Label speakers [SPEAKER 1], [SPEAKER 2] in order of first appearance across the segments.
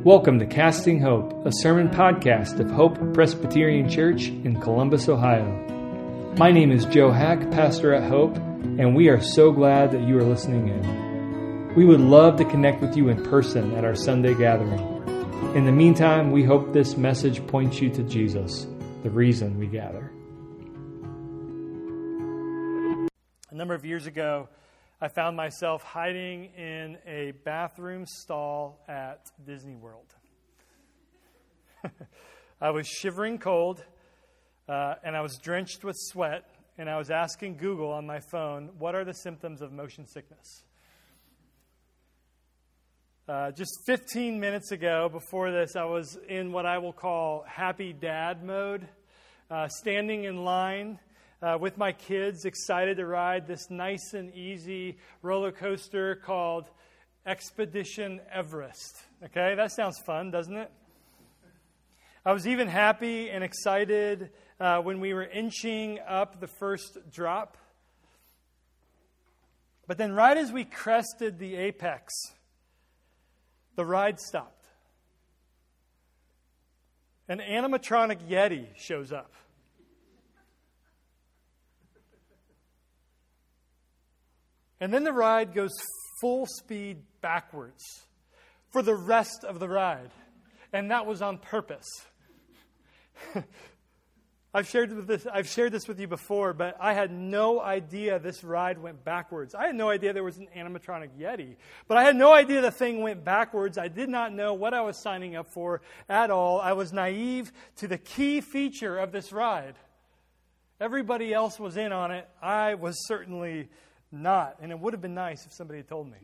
[SPEAKER 1] Welcome to Casting Hope, a sermon podcast of Hope Presbyterian Church in Columbus, Ohio. My name is Joe Hack, pastor at Hope, and we are so glad that you are listening in. We would love to connect with you in person at our Sunday gathering. In the meantime, we hope this message points you to Jesus, the reason we gather.
[SPEAKER 2] A number of years ago, I found myself hiding in a bathroom stall at Disney World. I was shivering cold, and I was drenched with sweat, and I was asking Google on my phone, what are the symptoms of motion sickness? Just 15 minutes ago, before this, I was in what I will call happy dad mode, standing in line with my kids, excited to ride this nice and easy roller coaster called Expedition Everest. Okay, that sounds fun, doesn't it? I was even happy and excited when we were inching up the first drop. But then right as we crested the apex, the ride stopped. An animatronic Yeti shows up. And then the ride goes full speed backwards for the rest of the ride. And that was on purpose. I've shared this with you before, but I had no idea this ride went backwards. I had no idea there was an animatronic Yeti. But I had no idea the thing went backwards. I did not know what I was signing up for at all. I was naive to the key feature of this ride. Everybody else was in on it. I was certainly not, and it would have been nice if somebody had told me.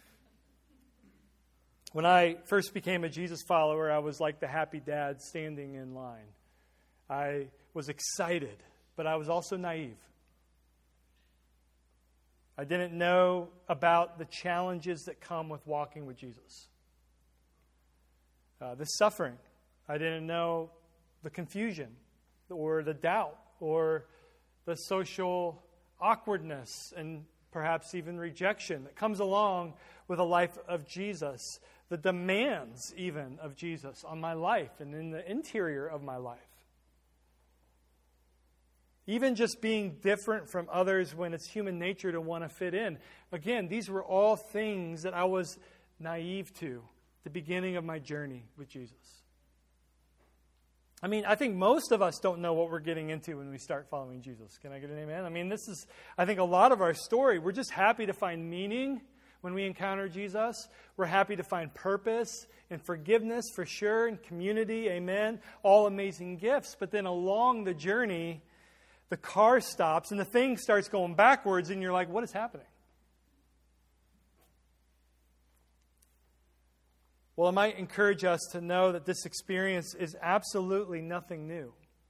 [SPEAKER 2] When I first became a Jesus follower, I was like the happy dad standing in line. I was excited, but I was also naive. I didn't know about the challenges that come with walking with Jesus. The suffering. I didn't know the confusion or the doubt or the social awkwardness and perhaps even rejection that comes along with a life of Jesus, the demands even of Jesus on my life and in the interior of my life. Even just being different from others when it's human nature to want to fit in. Again, these were all things that I was naive to at the beginning of my journey with Jesus. I mean, I think most of us don't know what we're getting into when we start following Jesus. Can I get an amen? I mean, this is, I think, a lot of our story. We're just happy to find meaning when we encounter Jesus. We're happy to find purpose and forgiveness for sure, and community, amen. All amazing gifts. But then along the journey, the car stops and the thing starts going backwards, and you're like, what is happening? Well, I might encourage us to know that this experience is absolutely nothing new.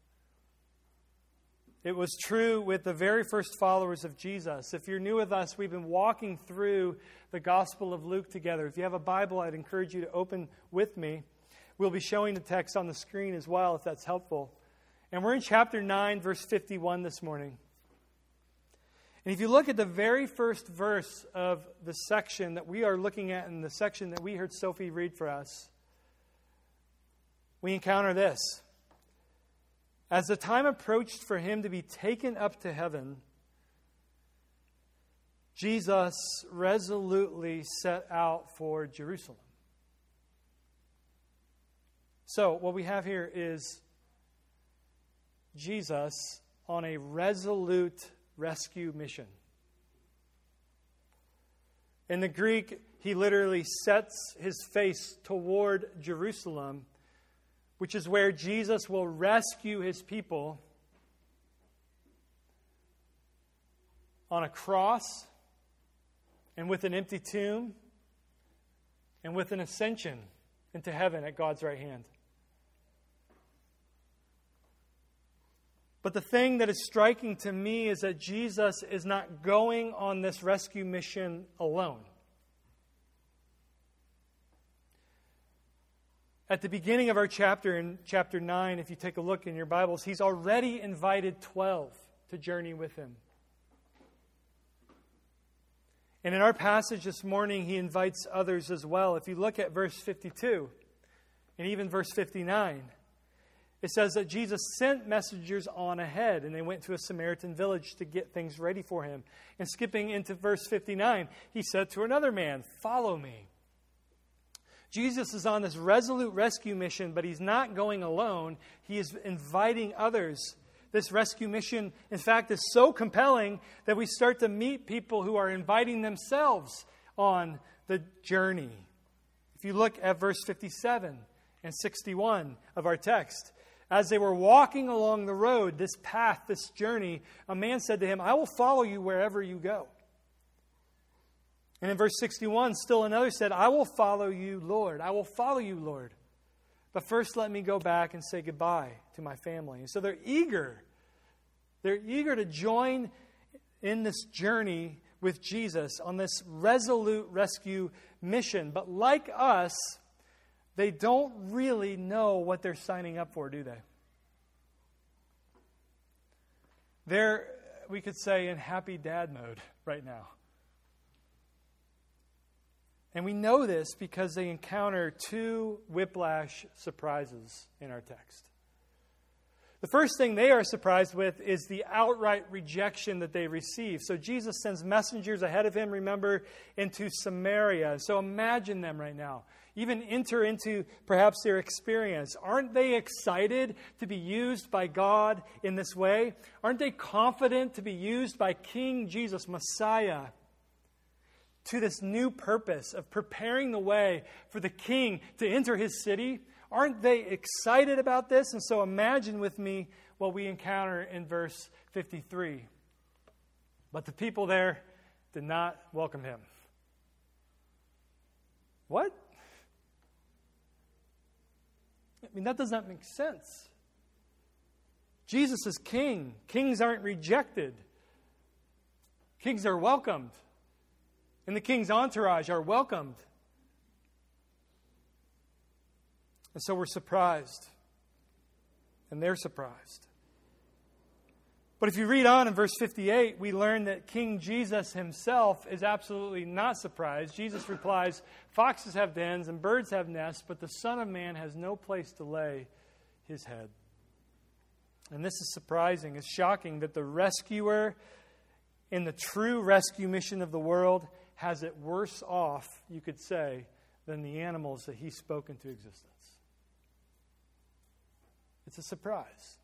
[SPEAKER 2] It was true with the very first followers of Jesus. If you're new with us, we've been walking through the Gospel of Luke together. If you have a Bible, I'd encourage you to open with me. We'll be showing the text on the screen as well, if that's helpful. And we're in chapter 9, verse 51 this morning. And if you look at the very first verse of the section that we are looking at in the section that we heard Sophie read for us, we encounter this. As the time approached for him to be taken up to heaven, Jesus resolutely set out for Jerusalem. So what we have here is Jesus on a resolute rescue mission. In the Greek, he literally sets his face toward Jerusalem, which is where Jesus will rescue his people on a cross and with an empty tomb and with an ascension into heaven at God's right hand. But the thing that is striking to me is that Jesus is not going on this rescue mission alone. At the beginning of our chapter, in chapter 9, if you take a look in your Bibles, he's already invited 12 to journey with him. And in our passage this morning, he invites others as well. If you look at verse 52, And even verse 59, it says that Jesus sent messengers on ahead, and they went to a Samaritan village to get things ready for him. And skipping into verse 59, he said to another man, "Follow me." Jesus is on this resolute rescue mission, but he's not going alone. He is inviting others. This rescue mission, in fact, is so compelling that we start to meet people who are inviting themselves on the journey. If you look at verse 57 and 61 of our text, as they were walking along the road, this path, this journey, a man said to him, "I will follow you wherever you go." And in verse 61, still another said, "I will follow you, Lord. I will follow you, Lord. But first let me go back and say goodbye to my family." And so they're eager. They're eager to join in this journey with Jesus on this resolute rescue mission. But like us, they don't really know what they're signing up for, do they? They're, we could say, in happy dad mode right now. And we know this because they encounter two whiplash surprises in our text. The first thing they are surprised with is the outright rejection that they receive. So Jesus sends messengers ahead of him, remember, into Samaria. So imagine them right now. Even enter into perhaps their experience. Aren't they excited to be used by God in this way? Aren't they confident to be used by King Jesus, Messiah, to this new purpose of preparing the way for the king to enter his city? Aren't they excited about this? And so imagine with me what we encounter in verse 53. But the people there did not welcome him. What? I mean, that does not make sense. Jesus is king. Kings aren't rejected. Kings are welcomed. And the king's entourage are welcomed. And so we're surprised. And they're surprised. But if you read on in verse 58, we learn that King Jesus himself is absolutely not surprised. Jesus replies, "Foxes have dens and birds have nests, but the Son of Man has no place to lay his head." And this is surprising. It's shocking that the rescuer in the true rescue mission of the world has it worse off, you could say, than the animals that he spoke into existence. It's a surprise.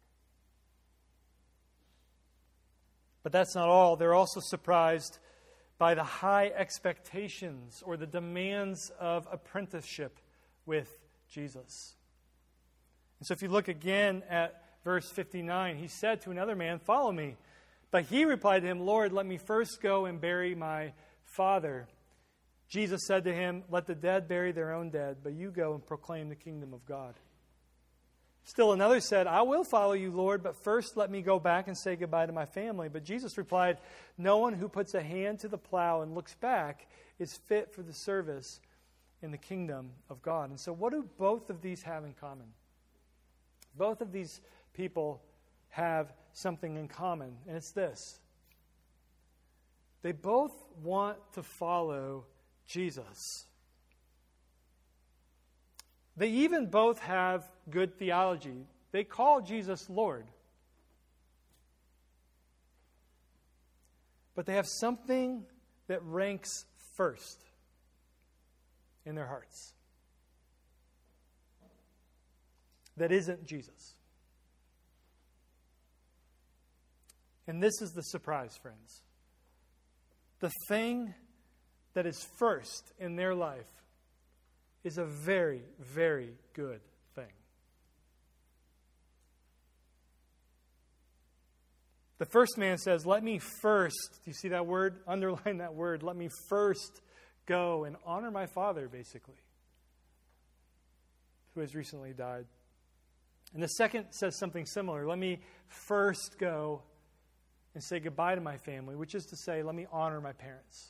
[SPEAKER 2] But that's not all. They're also surprised by the high expectations or the demands of apprenticeship with Jesus. And so if you look again at verse 59, he said to another man, "Follow me." But he replied to him, "Lord, let me first go and bury my father." Jesus said to him, "Let the dead bury their own dead, but you go and proclaim the kingdom of God." Still another said, "I will follow you, Lord, but first let me go back and say goodbye to my family." But Jesus replied, "No one who puts a hand to the plow and looks back is fit for the service in the kingdom of God." And so what do both of these have in common? Both of these people have something in common, and it's this. They both want to follow Jesus. They even both have good theology. They call Jesus Lord. But they have something that ranks first in their hearts that isn't Jesus. And this is the surprise, friends. The thing that is first in their life is a very, very good thing. The first man says, "Let me first," do you see that word? Underline that word. "Let me first go and honor my father," basically, who has recently died. And the second says something similar. "Let me first go and say goodbye to my family," which is to say, let me honor my parents.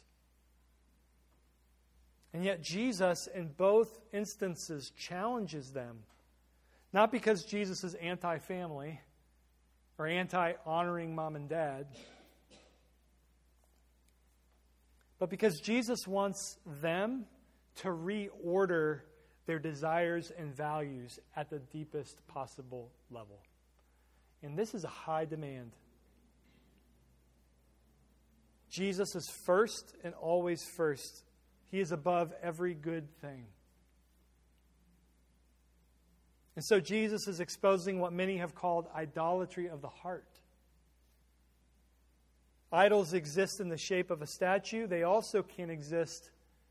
[SPEAKER 2] And yet Jesus, in both instances, challenges them. Not because Jesus is anti-family or anti-honoring mom and dad, but because Jesus wants them to reorder their desires and values at the deepest possible level. And this is a high demand. Jesus is first and always first. He is above every good thing. And so Jesus is exposing what many have called idolatry of the heart. Idols exist in the shape of a statue. They also can exist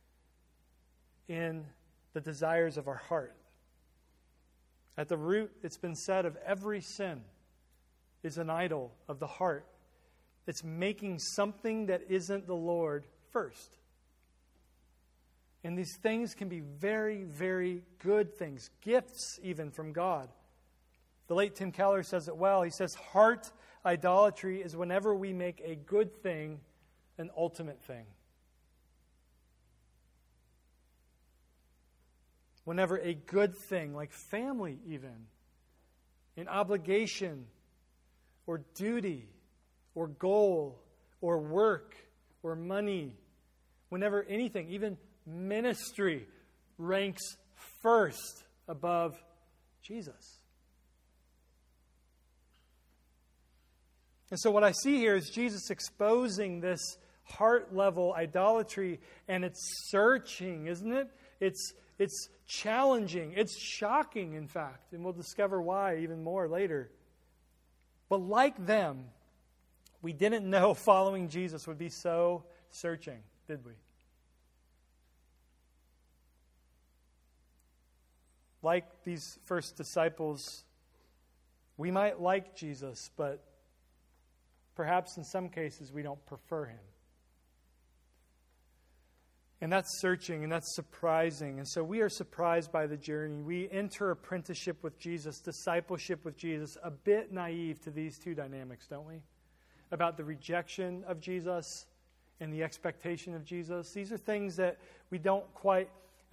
[SPEAKER 2] in the desires of our heart. At the root, it's been said, of every sin is an idol of the heart. It's making something that isn't the Lord first. And these things can be very, very good things, gifts even from God. The late Tim Keller says it well. He says, heart idolatry is whenever we make a good thing an ultimate thing. Whenever a good thing, like family even, an obligation or duty or goal or work or money, whenever anything, even ministry, ranks first above Jesus. And so what I see here is Jesus exposing this heart-level idolatry, and it's searching, isn't it? It's challenging. It's shocking, in fact, and we'll discover why even more later. But like them, we didn't know following Jesus would be so searching, did we? Like these first disciples, we might like Jesus, but perhaps in some cases we don't prefer him. And that's searching, and that's surprising. And so we are surprised by the journey. We enter apprenticeship with Jesus, discipleship with Jesus, a bit naive to these two dynamics, don't we? About the rejection of Jesus and the expectation of Jesus. These are things that we don't quite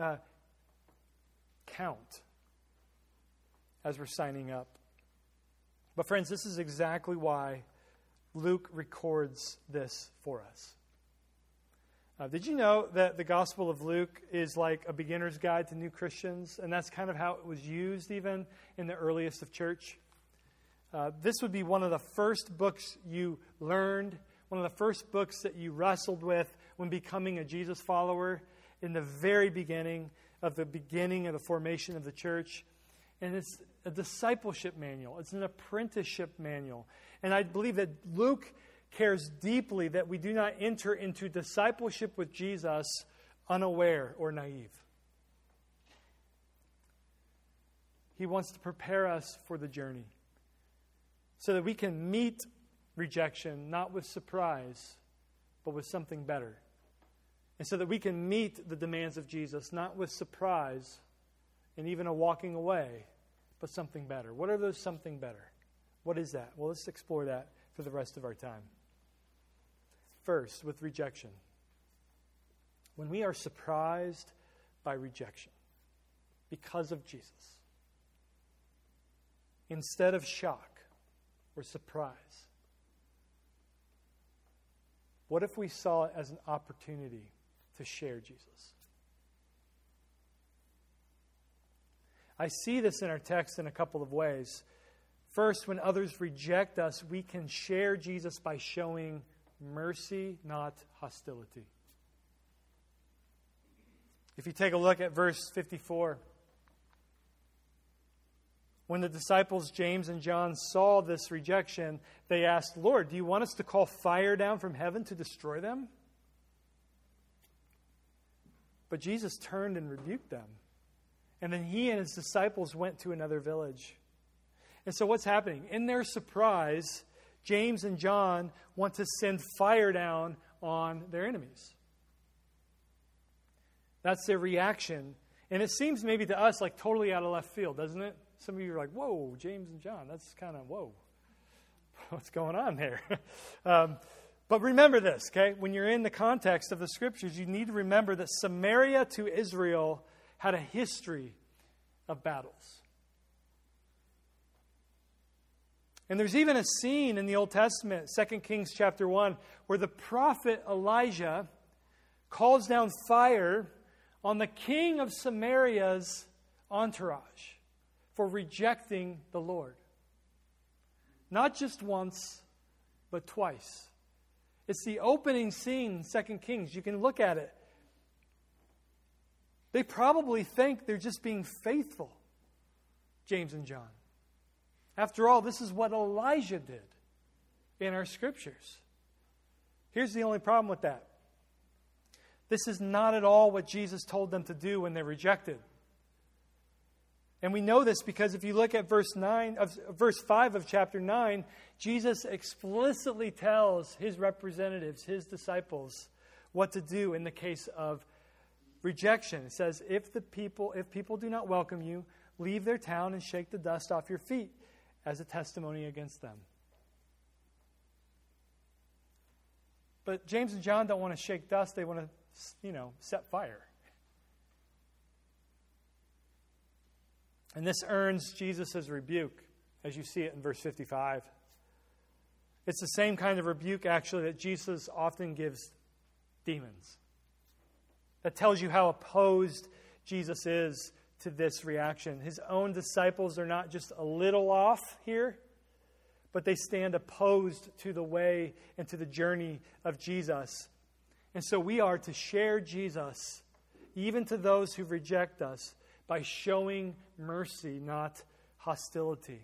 [SPEAKER 2] count as we're signing up. But friends, this is exactly why Luke records this for us. Did you know that the Gospel of Luke is like a beginner's guide to new Christians? And that's kind of how it was used even in the earliest of church. This would be one of the first books you learned, one of the first books that you wrestled with when becoming a Jesus follower in the very beginning of the formation of the church. And it's a discipleship manual. It's an apprenticeship manual. And I believe that Luke cares deeply that we do not enter into discipleship with Jesus unaware or naive. He wants to prepare us for the journey so that we can meet rejection not with surprise, but with something better. And so that we can meet the demands of Jesus not with surprise and even a walking away, but something better. What are those something better? What is that? Well, let's explore that for the rest of our time. First, with rejection. When we are surprised by rejection because of Jesus, instead of shock or surprise, what if we saw it as an opportunity to share Jesus? I see this in our text in a couple of ways. First, when others reject us, we can share Jesus by showing mercy, not hostility. If you take a look at verse 54, when the disciples James and John saw this rejection, they asked, "Lord, do you want us to call fire down from heaven to destroy them?" But Jesus turned and rebuked them. And then he and his disciples went to another village. And so what's happening? In their surprise, James and John want to send fire down on their enemies. That's their reaction. And it seems maybe to us like totally out of left field, doesn't it? Some of you are like, whoa, James and John, that's kind of, whoa. What's going on there? But remember this, okay? When you're in the context of the Scriptures, you need to remember that Samaria to Israel had a history of battles. And there's even a scene in the Old Testament, 2 Kings chapter 1, where the prophet Elijah calls down fire on the king of Samaria's entourage for rejecting the Lord. Not just once, but twice. It's the opening scene in 2 Kings. You can look at it. They probably think they're just being faithful, James and John. After all, this is what Elijah did in our scriptures. Here's the only problem with that. This is not at all what Jesus told them to do when they rejected. And we know this because if you look at verse 5 of chapter 9, Jesus explicitly tells his representatives, his disciples, what to do in the case of rejection. It says, if people do not welcome you, leave their town and shake the dust off your feet as a testimony against them. But James and John don't want to shake dust. They want to, set fire. And this earns Jesus' rebuke, as you see it in verse 55. It's the same kind of rebuke, actually, that Jesus often gives demons. That tells you how opposed Jesus is to this reaction. His own disciples are not just a little off here, but they stand opposed to the way and to the journey of Jesus. And so we are to share Jesus, even to those who reject us, by showing mercy, not hostility.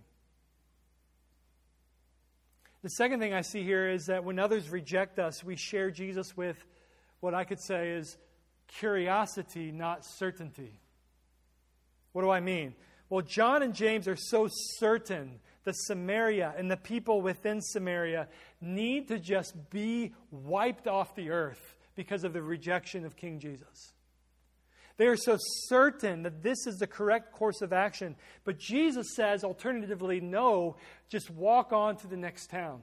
[SPEAKER 2] The second thing I see here is that when others reject us, we share Jesus with what I could say is curiosity, not certainty. What do I mean? Well, John and James are so certain that Samaria and the people within Samaria need to just be wiped off the earth because of the rejection of King Jesus. They are so certain that this is the correct course of action. But Jesus says, alternatively, no, just walk on to the next town.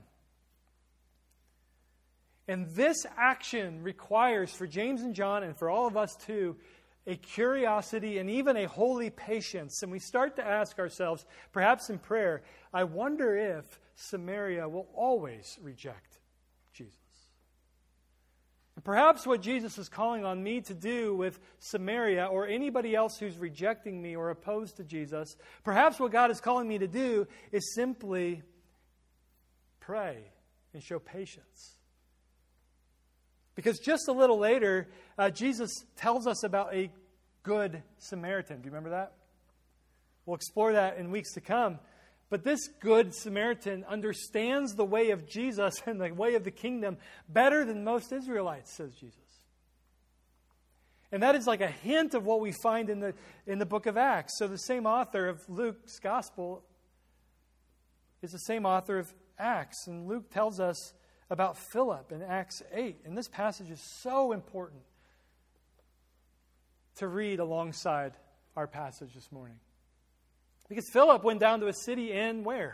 [SPEAKER 2] And this action requires, for James and John, and for all of us too, a curiosity and even a holy patience. And we start to ask ourselves, perhaps in prayer, I wonder if Samaria will always reject Jesus. And perhaps what Jesus is calling on me to do with Samaria or anybody else who's rejecting me or opposed to Jesus, perhaps what God is calling me to do is simply pray and show patience. Because just a little later, Jesus tells us about a good Samaritan. Do you remember that? We'll explore that in weeks to come. But this good Samaritan understands the way of Jesus and the way of the kingdom better than most Israelites, says Jesus. And that is like a hint of what we find in the book of Acts. So the same author of Luke's gospel is the same author of Acts. And Luke tells us about Philip in Acts 8. And this passage is so important to read alongside our passage this morning. Because Philip went down to a city in where?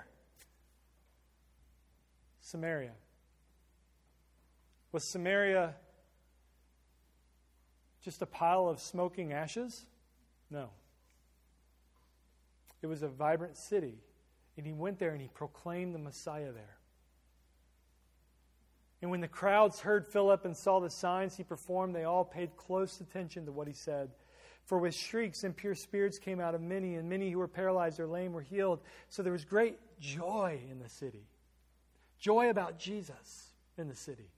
[SPEAKER 2] Samaria. Was Samaria just a pile of smoking ashes? No. It was a vibrant city. And he went there and he proclaimed the Messiah there. And when the crowds heard Philip and saw the signs he performed, they all paid close attention to what he said. For with shrieks, impure spirits came out of many, and many who were paralyzed or lame were healed. So there was great joy in the city. Joy about Jesus in the city.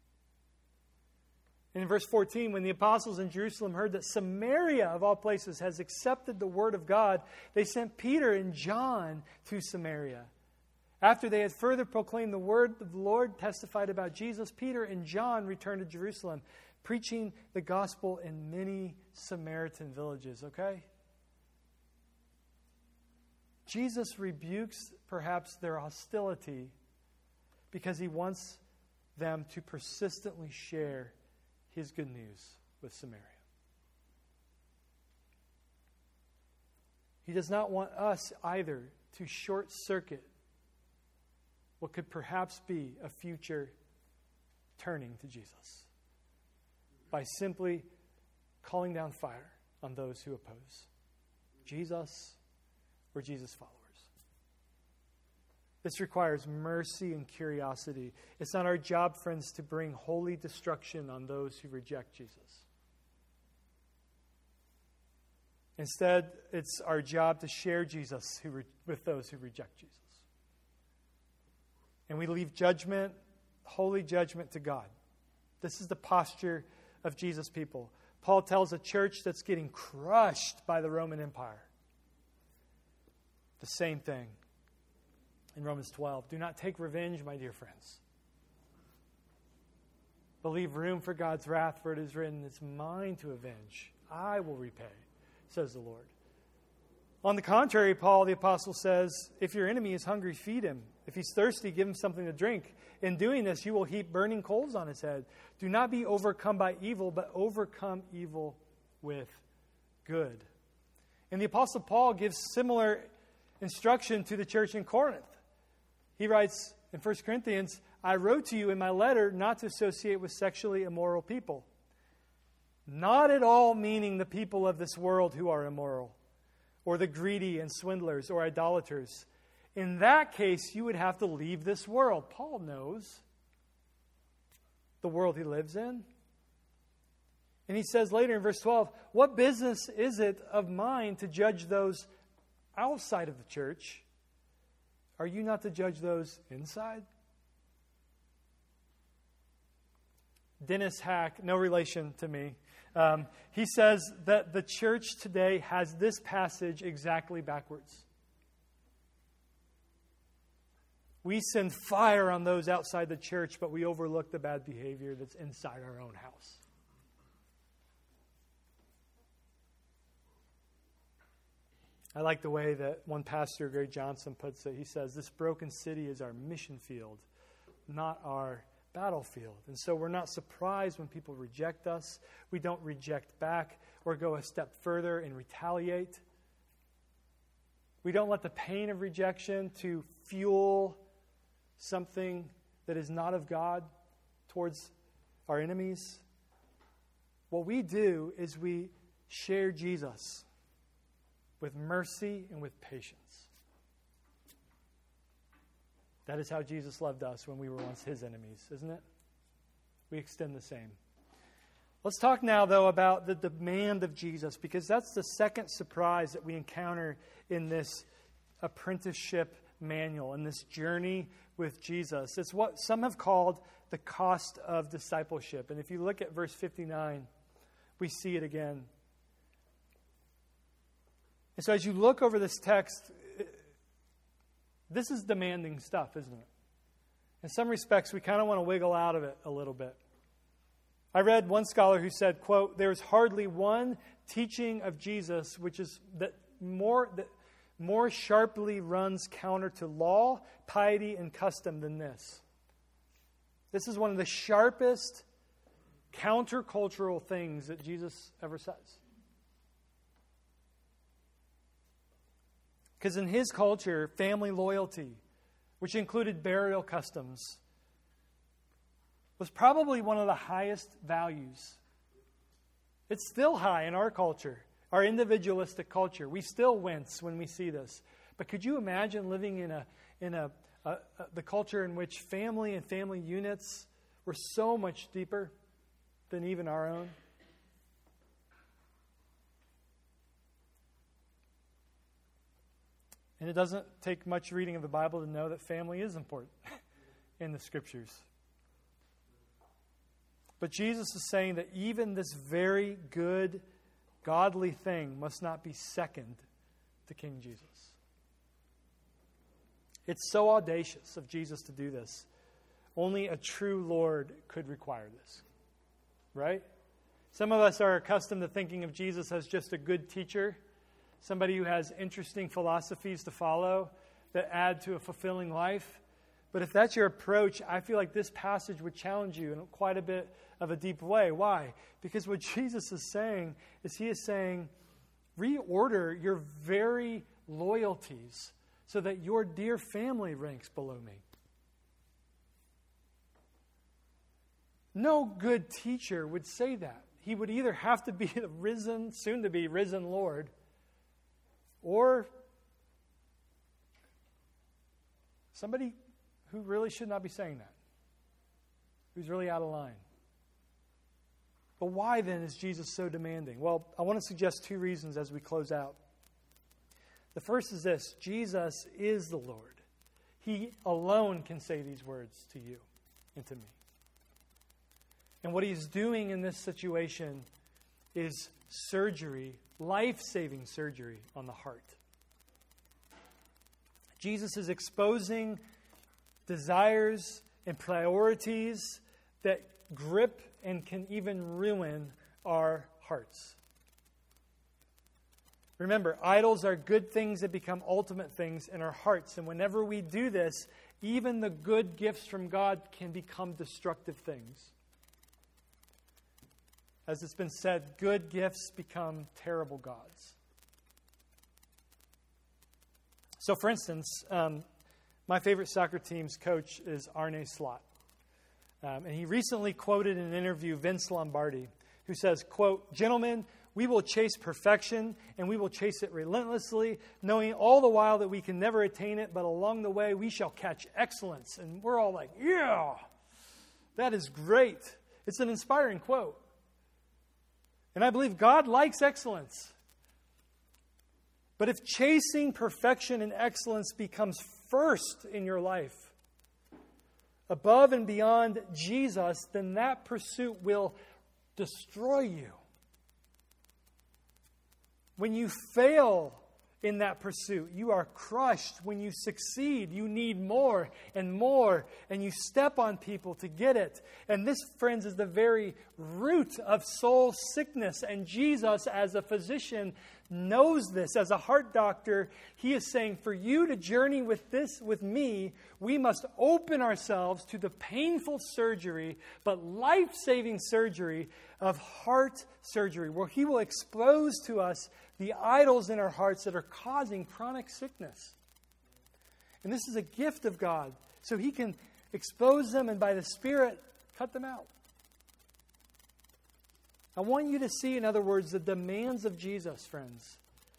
[SPEAKER 2] And in verse 14, when the apostles in Jerusalem heard that Samaria, of all places, has accepted the word of God, they sent Peter and John to Samaria. After they had further proclaimed the word of the Lord, testified about Jesus, Peter and John returned to Jerusalem, preaching the gospel in many Samaritan villages, okay? Jesus rebukes perhaps their hostility because he wants them to persistently share his good news with Samaria. He does not want us either to short circuit what could perhaps be a future turning to Jesus by simply calling down fire on those who oppose Jesus or Jesus' followers. This requires mercy and curiosity. It's not our job, friends, to bring holy destruction on those who reject Jesus. Instead, it's our job to share Jesus with those who reject Jesus. And we leave judgment, holy judgment, to God. This is the posture of Jesus' people. Paul tells a church that's getting crushed by the Roman Empire the same thing in Romans 12. Do not take revenge, my dear friends, but leave room for God's wrath, for it is written, it's mine to avenge. I will repay, says the Lord. On the contrary, Paul the apostle says, if your enemy is hungry, feed him. If he's thirsty, give him something to drink. In doing this, you will heap burning coals on his head. Do not be overcome by evil, but overcome evil with good. And the apostle Paul gives similar instruction to the church in Corinth. He writes in 1 Corinthians, I wrote to you in my letter not to associate with sexually immoral people. Not at all meaning the people of this world who are immoral, or the greedy and swindlers or idolaters. In that case, you would have to leave this world. Paul knows the world he lives in. And he says later in verse 12, what business is it of mine to judge those outside of the church? Are you not to judge those inside? Dennis Hack, no relation to me, he says that the church today has this passage exactly backwards. We send fire on those outside the church, but we overlook the bad behavior that's inside our own house. I like the way that one pastor, Greg Johnson, puts it. He says, this broken city is our mission field, not our battlefield. And so we're not surprised when people reject us. We don't reject back or go a step further and retaliate. We don't let the pain of rejection to fuel something that is not of God towards our enemies. What we do is we share Jesus with mercy and with patience. That is how Jesus loved us when we were once his enemies, isn't it? We extend the same. Let's talk now, though, about the demand of Jesus, because that's the second surprise that we encounter in this apprenticeship manual, in this journey with Jesus. It's what some have called the cost of discipleship. And if you look at verse 59, we see it again. And so as you look over this text, this is demanding stuff, isn't it? In some respects, we kind of want to wiggle out of it a little bit. I read one scholar who said, quote, there's hardly one teaching of Jesus which is that more sharply runs counter to law, piety, and custom than this. This is one of the sharpest countercultural things that Jesus ever says. Because in his culture, family loyalty, which included burial customs, was probably one of the highest values. It's still high in our culture, our individualistic culture. We still wince when we see this. But could you imagine living in the culture in which family and family units were so much deeper than even our own? And it doesn't take much reading of the Bible to know that family is important in the Scriptures. But Jesus is saying that even this very good, godly thing must not be second to King Jesus. It's so audacious of Jesus to do this. Only a true Lord could require this. Right? Some of us are accustomed to thinking of Jesus as just a good teacher, somebody who has interesting philosophies to follow that add to a fulfilling life. But if that's your approach, I feel like this passage would challenge you in quite a bit of a deep way. Why? Because what Jesus is saying is he is saying, reorder your very loyalties so that your dear family ranks below me. No good teacher would say that. He would either have to be the risen, soon to be risen Lord, or somebody who really should not be saying that, who's really out of line. But why then is Jesus so demanding? Well, I want to suggest two reasons as we close out. The first is this: Jesus is the Lord. He alone can say these words to you and to me. And what he's doing in this situation is surgery, life-saving surgery on the heart. Jesus is exposing desires and priorities that grip and can even ruin our hearts. Remember, idols are good things that become ultimate things in our hearts. And whenever we do this, even the good gifts from God can become destructive things. As it's been said, good gifts become terrible gods. So, for instance, my favorite soccer team's coach is Arne Slot. And he recently quoted in an interview Vince Lombardi, who says, quote, "Gentlemen, we will chase perfection, and we will chase it relentlessly, knowing all the while that we can never attain it, but along the way we shall catch excellence." And we're all like, yeah, that is great. It's an inspiring quote. And I believe God likes excellence. But if chasing perfection and excellence becomes first in your life, above and beyond Jesus, then that pursuit will destroy you. When you fail in that pursuit, you are crushed. When you succeed, you need more, and you step on people to get it. And this, friends, is the very root of soul sickness. And Jesus, as a physician, knows this. As a heart doctor, he is saying, for you to journey with this with me, we must open ourselves to the painful surgery, but life-saving surgery of heart surgery, where he will expose to us the idols in our hearts that are causing chronic sickness. And this is a gift of God, so he can expose them and by the Spirit cut them out. I want you to see, in other words, the demands of Jesus, friends,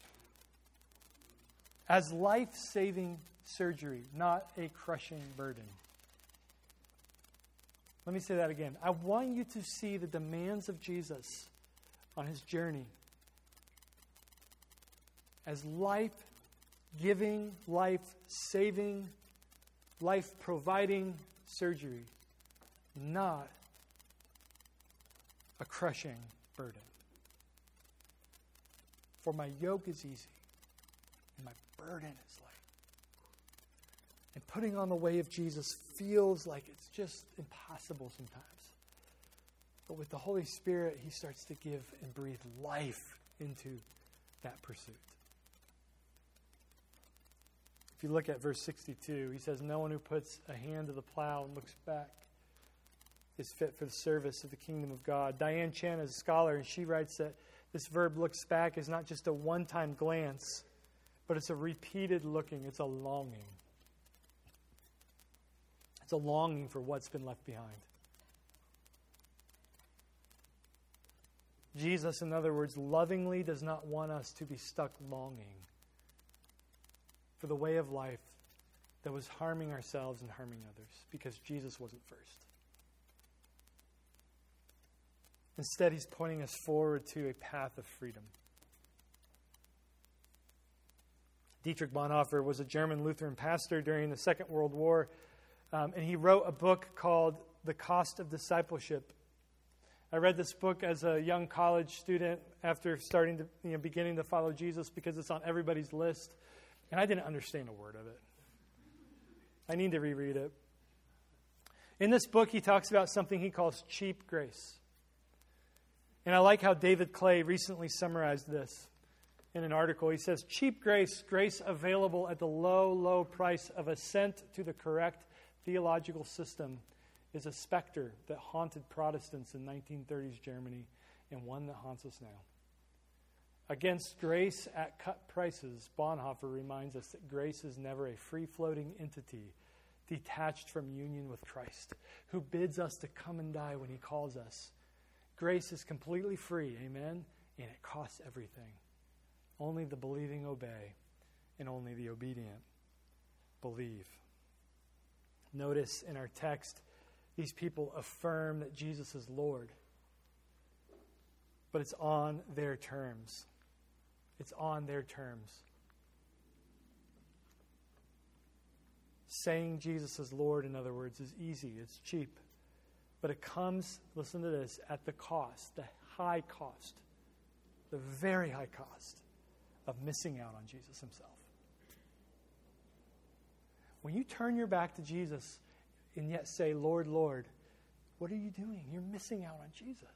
[SPEAKER 2] as life-saving surgery, not a crushing burden. Let me say that again. I want you to see the demands of Jesus on his journey as life-giving, life-saving, life-providing surgery, not a crushing burden. For my yoke is easy, and my burden is light. And putting on the way of Jesus feels like it's just impossible sometimes. But with the Holy Spirit, he starts to give and breathe life into that pursuit. If you look at verse 62, he says, "No one who puts a hand to the plow and looks back is fit for the service of the kingdom of God." Diane Chan is a scholar, and she writes that this verb "looks back" is not just a one-time glance, but it's a repeated looking. It's a longing. It's a longing for what's been left behind. Jesus, in other words, lovingly does not want us to be stuck longing for the way of life that was harming ourselves and harming others, because Jesus wasn't first. Instead, he's pointing us forward to a path of freedom. Dietrich Bonhoeffer was a German Lutheran pastor during the Second World War, and he wrote a book called The Cost of Discipleship. I read this book as a young college student after beginning to follow Jesus, because it's on everybody's list, and I didn't understand a word of it. I need to reread it. In this book, he talks about something he calls cheap grace. And I like how David Clay recently summarized this in an article. He says, "Cheap grace, grace available at the low, low price of assent to the correct theological system, is a specter that haunted Protestants in 1930s Germany and one that haunts us now. Against grace at cut prices, Bonhoeffer reminds us that grace is never a free-floating entity detached from union with Christ, who bids us to come and die when he calls us. Grace is completely free, amen, and it costs everything. Only the believing obey, and only the obedient believe." Notice in our text, these people affirm that Jesus is Lord. but it's on their terms. It's on their terms. Saying Jesus is Lord, in other words, is easy. It's cheap. But it comes, listen to this, at the cost, the high cost, the very high cost of missing out on Jesus himself. When you turn your back to Jesus and yet say, Lord, Lord, what are you doing? You're missing out on Jesus.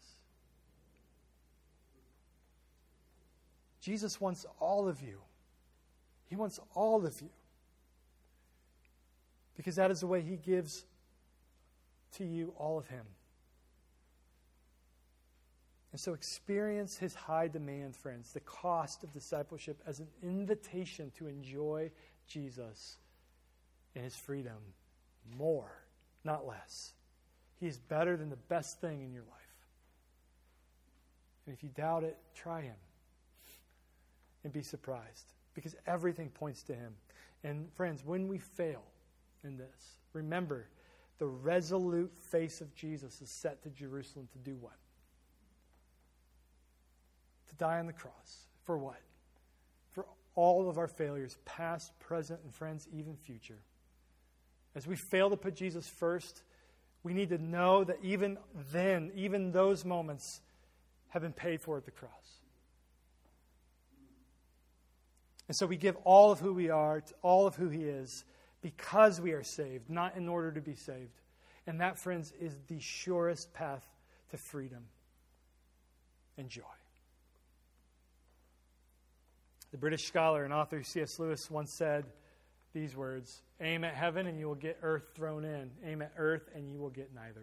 [SPEAKER 2] Jesus wants all of you. He wants all of you. Because that is the way he gives to you all of him. And so experience his high demand, friends, the cost of discipleship as an invitation to enjoy Jesus and his freedom more, not less. He is better than the best thing in your life. And if you doubt it, try him and be surprised, because everything points to him. And friends, when we fail in this, remember, the resolute face of Jesus is set to Jerusalem to do what? To die on the cross. For what? For all of our failures, past, present, and friends, even future. As we fail to put Jesus first, we need to know that even then, even those moments have been paid for at the cross. And so we give all of who we are to all of who he is because we are saved, not in order to be saved. And that, friends, is the surest path to freedom and joy. The British scholar and author C.S. Lewis once said these words, "Aim at heaven and you will get earth thrown in. Aim at earth and you will get neither."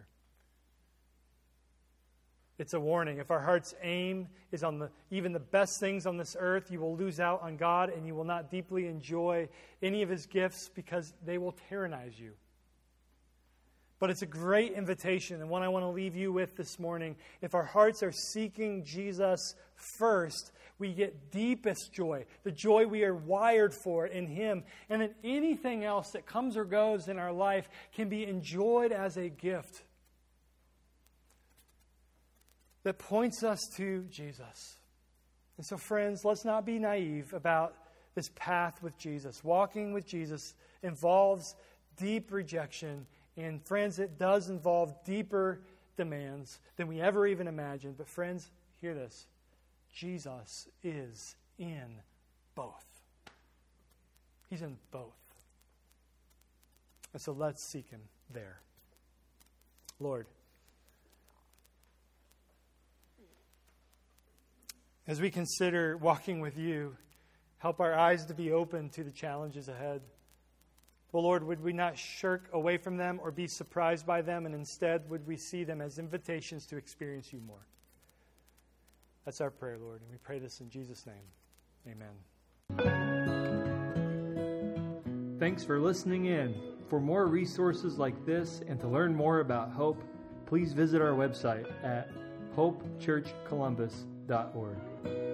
[SPEAKER 2] It's a warning. If our heart's aim is on even the best things on this earth, you will lose out on God and you will not deeply enjoy any of his gifts because they will tyrannize you. But it's a great invitation, and one I want to leave you with this morning. If our hearts are seeking Jesus first, we get deepest joy, the joy we are wired for in him. And then anything else that comes or goes in our life can be enjoyed as a gift that points us to Jesus. And so, friends, let's not be naive about this path with Jesus. Walking with Jesus involves deep rejection. And, friends, it does involve deeper demands than we ever even imagined. But, friends, hear this. Jesus is in both. He's in both. And so let's seek him there. Lord, as we consider walking with you, help our eyes to be open to the challenges ahead. Well, Lord, would we not shirk away from them or be surprised by them, and instead would we see them as invitations to experience you more? That's our prayer, Lord, and we pray this in Jesus' name. Amen.
[SPEAKER 1] Thanks for listening in. For more resources like this and to learn more about Hope, please visit our website at hopechurchcolumbus.org.